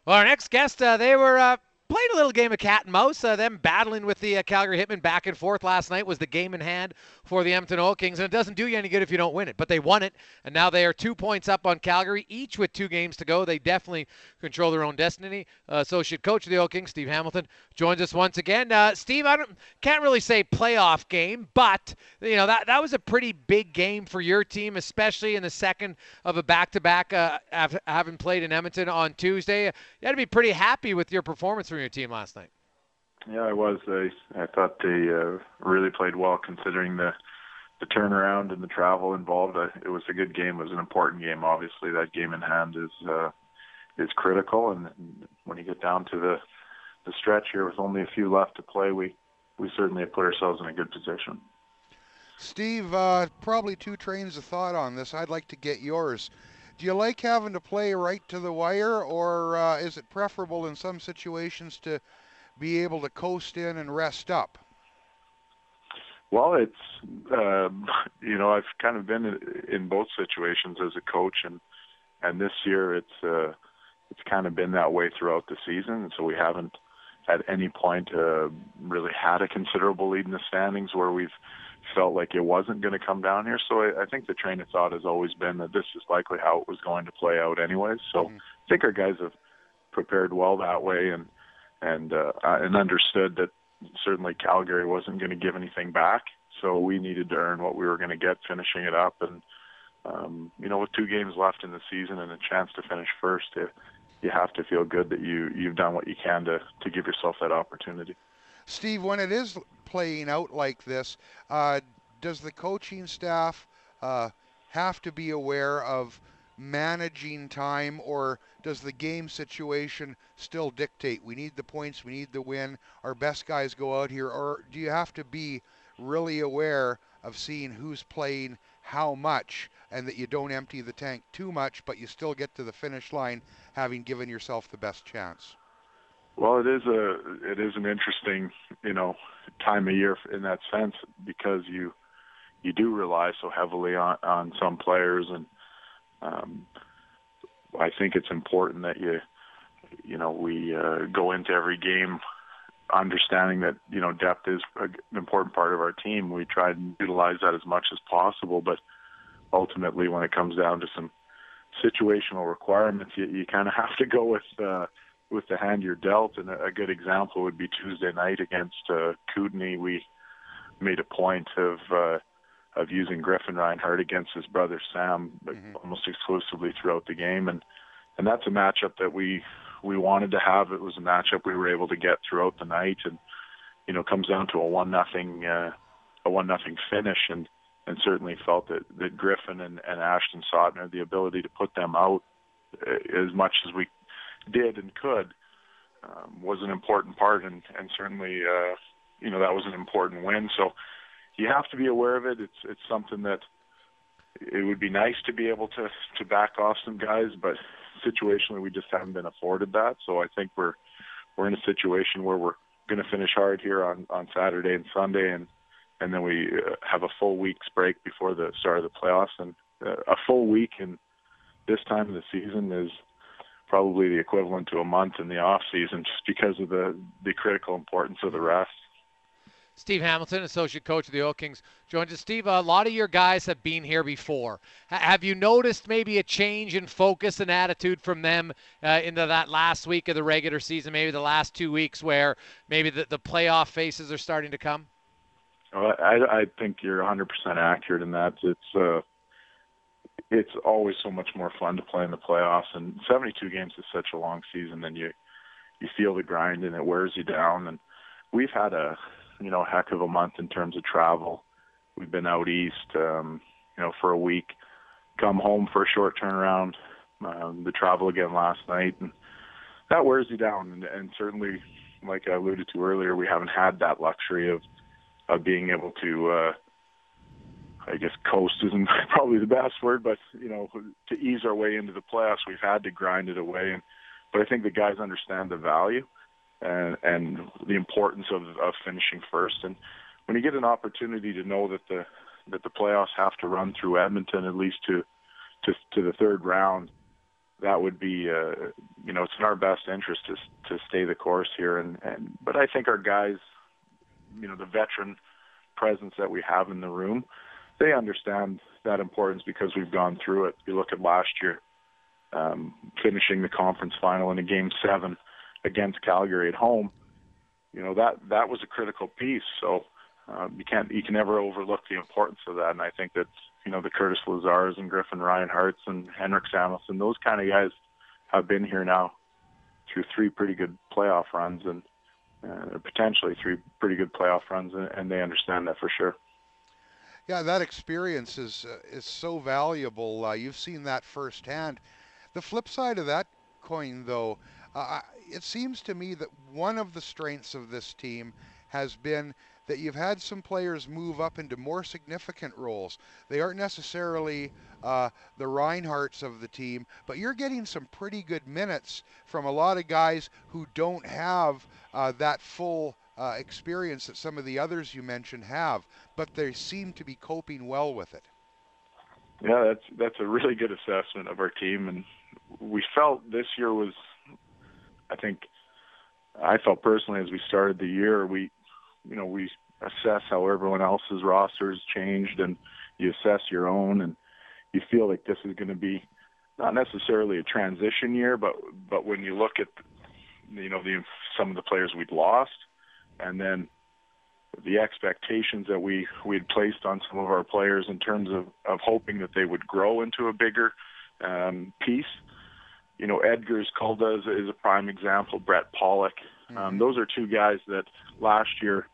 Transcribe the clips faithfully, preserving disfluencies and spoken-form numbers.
Well, our next guest, uh, they were uh, playing a little game of cat and mouse. Uh, them battling with the uh, Calgary Hitmen back and forth last night was the game in hand for the Edmonton Oil Kings, and it doesn't do you any good if you don't win it. But they won it, and now they are two points up on Calgary, each with two games to go. They definitely control their own destiny. Uh, associate coach of the Oil Kings, Steve Hamilton, joins us once again. Uh, Steve, I don't, can't really say playoff game, but you know that that was a pretty big game for your team, especially in the second of a back-to-back, uh, having played in Edmonton on Tuesday. You had to be pretty happy with your performance from your team last night. Yeah, I was. I, I thought they uh, really played well considering the the turnaround and the travel involved. I, it was a good game. It was an important game. Obviously, that game in hand is uh, is critical. And, and when you get down to the the stretch here with only a few left to play, we we certainly have put ourselves in a good position. Steve, uh, probably two trains of thought on this. I'd like to get yours. Do you like having to play right to the wire, or uh, is it preferable in some situations to be able to coast in and rest up? Well, it's, um, you know, I've kind of been in, in both situations as a coach, and and this year it's uh, it's kind of been that way throughout the season, and so we haven't at any point uh, really had a considerable lead in the standings where we've felt like it wasn't going to come down here. So I, I think the train of thought has always been that this is likely how it was going to play out anyways. So mm-hmm. I think our guys have prepared well that way, and and uh, and understood that certainly Calgary wasn't going to give anything back. So we needed to earn what we were going to get finishing it up. And, um, you know, with two games left in the season and a chance to finish first, you, you have to feel good that you, you've done what you can to, to give yourself that opportunity. Steve, when it is playing out like this, uh, does the coaching staff uh, have to be aware of managing time, or does the game situation still dictate we need the points, we need the win, our best guys go out here, or do you have to be really aware of seeing who's playing how much and that you don't empty the tank too much but you still get to the finish line having given yourself the best chance? Well, it is a it is an interesting, you know, time of year in that sense, because you you do rely so heavily on, on some players, and um, I think it's important that you you know we uh, go into every game understanding that, you know, depth is an important part of our team. We try to utilize that as much as possible, but ultimately when it comes down to some situational requirements, you, you kind of have to go with uh, with the hand you're dealt. And a, a good example would be Tuesday night against uh, Kootenay. We made a point of uh, of using Griffin Reinhardt against his brother Sam mm-hmm. almost exclusively throughout the game, and and that's a matchup that we we wanted to have. It was a matchup we were able to get throughout the night, and you know, comes down to a one nothing uh, a one nothing finish, and and certainly felt that, that Griffin and, and Ashton Sautner, the ability to put them out as much as we did and could, um, was an important part, and and certainly uh, you know, that was an important win. So you have to be aware of it. It's it's something that it would be nice to be able to to back off some guys, but situationally we just haven't been afforded that. So I think we're we're in a situation where we're going to finish hard here on, on Saturday and Sunday, and and then we uh, have a full week's break before the start of the playoffs. And uh, a full week in this time of the season is probably the equivalent to a month in the off season, just because of the the critical importance of the rest. Steve Hamilton, associate coach of the Oil Kings, joins us. Steve, a lot of your guys have been here before. H- have you noticed maybe a change in focus and attitude from them uh, into that last week of the regular season, maybe the last two weeks where maybe the, the playoff faces are starting to come? Well, I, I think you're one hundred percent accurate in that. It's uh, it's always so much more fun to play in the playoffs, and seventy-two games is such a long season, and you you feel the grind, and it wears you down. And we've had a you know, heck of a month in terms of travel. We've been out east, um, you know, for a week, come home for a short turnaround, um, the travel again last night, and that wears you down. And, and certainly, like I alluded to earlier, we haven't had that luxury of, of being able to, uh, I guess coast isn't probably the best word, but, you know, to ease our way into the playoffs, we've had to grind it away. And, but I think the guys understand the value and, and the importance of, of finishing first. And when you get an opportunity to know that the that the playoffs have to run through Edmonton, at least to to, to the third round, that would be, uh, you know, it's in our best interest to to stay the course here. And, and but I think our guys, you know, the veteran presence that we have in the room, they understand that importance because we've gone through it. You look at last year, um, finishing the conference final in a game seven against Calgary at home. You know, that that was a critical piece. So um, you can't you can never overlook the importance of that. And I think that, you know, the Curtis Lazars and Griffin Reinharts and Henrik Samuelsson, those kind of guys have been here now through three pretty good playoff runs and uh, potentially three pretty good playoff runs, and, and they understand that for sure. Yeah, that experience is uh, is so valuable. Uh, you've seen that firsthand. The flip side of that coin, though, uh, it seems to me that one of the strengths of this team has been that you've had some players move up into more significant roles. They aren't necessarily uh, the Reinhardts of the team, but you're getting some pretty good minutes from a lot of guys who don't have uh, that full uh, experience that some of the others you mentioned have, but they seem to be coping well with it. Yeah, that's that's a really good assessment of our team, and we felt this year was, I think, I felt personally as we started the year, we, you know, we assess how everyone else's roster has changed, and you assess your own, and you feel like this is going to be not necessarily a transition year, but but when you look at, you know, the some of the players we'd lost, and then the expectations that we we had placed on some of our players in terms of, of hoping that they would grow into a bigger um, piece. You know, Edgar's Calda is, is a prime example. Brett Pollock. Mm-hmm. Um, those are two guys that last year,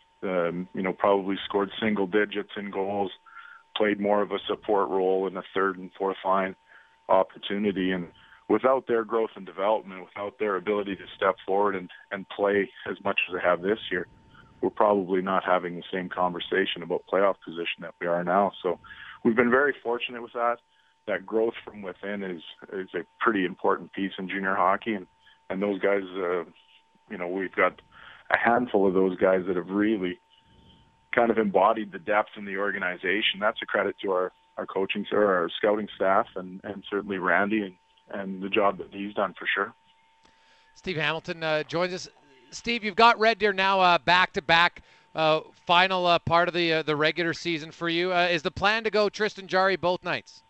um, you know, probably scored single digits in goals, played more of a support role in the third and fourth line opportunity. And without their growth and development, without their ability to step forward and, and play as much as they have this year, we're probably not having the same conversation about playoff position that we are now. So we've been very fortunate with that. That growth from within is is a pretty important piece in junior hockey, and and those guys, uh, you know, we've got a handful of those guys that have really kind of embodied the depth in the organization. That's a credit to our our coaching or our scouting staff, and and certainly Randy and and the job that he's done for sure. Steve Hamilton uh, joins us. Steve, you've got Red Deer now uh, back-to-back uh, final uh, part of the uh, the regular season for you. Uh, is the plan to go Tristan Jarry both nights?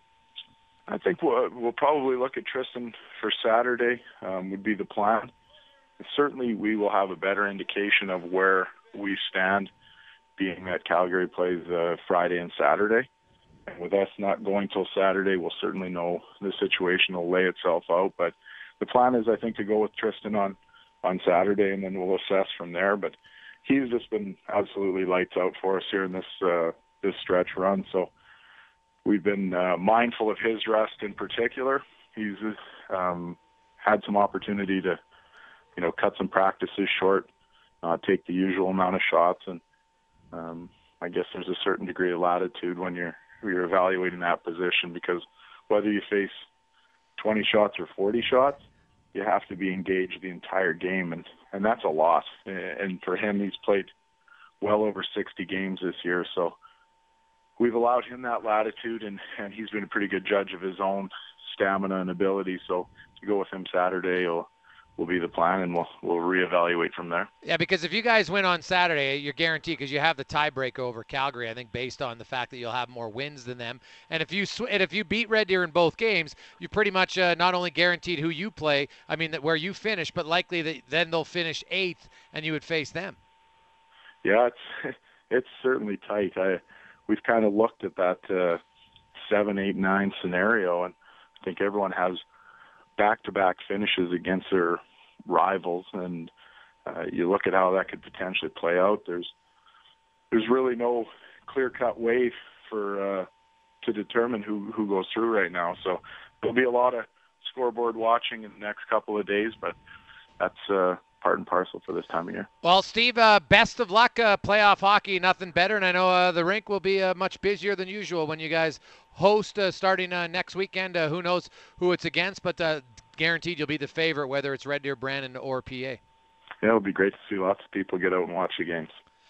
I think we'll, we'll probably look at Tristan for Saturday um, would be the plan. Certainly we will have a better indication of where we stand, being that Calgary plays uh, Friday and Saturday. And with us not going till Saturday, we'll certainly know the situation will lay itself out. But the plan is, I think, to go with Tristan on, on Saturday, and then we'll assess from there. But he's just been absolutely lights out for us here in this uh, this stretch run. So we've been uh, mindful of his rest in particular. He's um, had some opportunity to, you know, cut some practices short, uh, take the usual amount of shots, and um, I guess there's a certain degree of latitude when you're when you're evaluating that position, because whether you face twenty shots or forty shots, you have to be engaged the entire game, and, and that's a lot. And for him, he's played well over sixty games this year, so we've allowed him that latitude, and, and he's been a pretty good judge of his own stamina and ability. So to go with him Saturday will, will be the plan, and we'll we'll reevaluate from there. Yeah, because if you guys win on Saturday, you're guaranteed, because you have the tiebreak over Calgary, I think, based on the fact that you'll have more wins than them. And if you sw- and if you beat Red Deer in both games, you pretty much uh, not only guaranteed who you play, I mean, that where you finish, but likely that then they'll finish eighth, and you would face them. Yeah, it's it's certainly tight. I. We've kind of looked at that uh, seven, eight, nine scenario, and I think everyone has back-to-back finishes against their rivals, and uh, you look at how that could potentially play out. There's there's really no clear-cut way for uh, to determine who, who goes through right now. So there'll be a lot of scoreboard watching in the next couple of days, but that's uh, part and parcel for this time of year. Well, Steve, uh, best of luck. Uh, playoff hockey, nothing better. And I know uh, the rink will be uh, much busier than usual when you guys host uh, starting uh, next weekend. Uh, who knows who it's against, but uh, guaranteed you'll be the favorite, whether it's Red Deer, Brandon, or P A. Yeah, it'll be great to see lots of people get out and watch the games.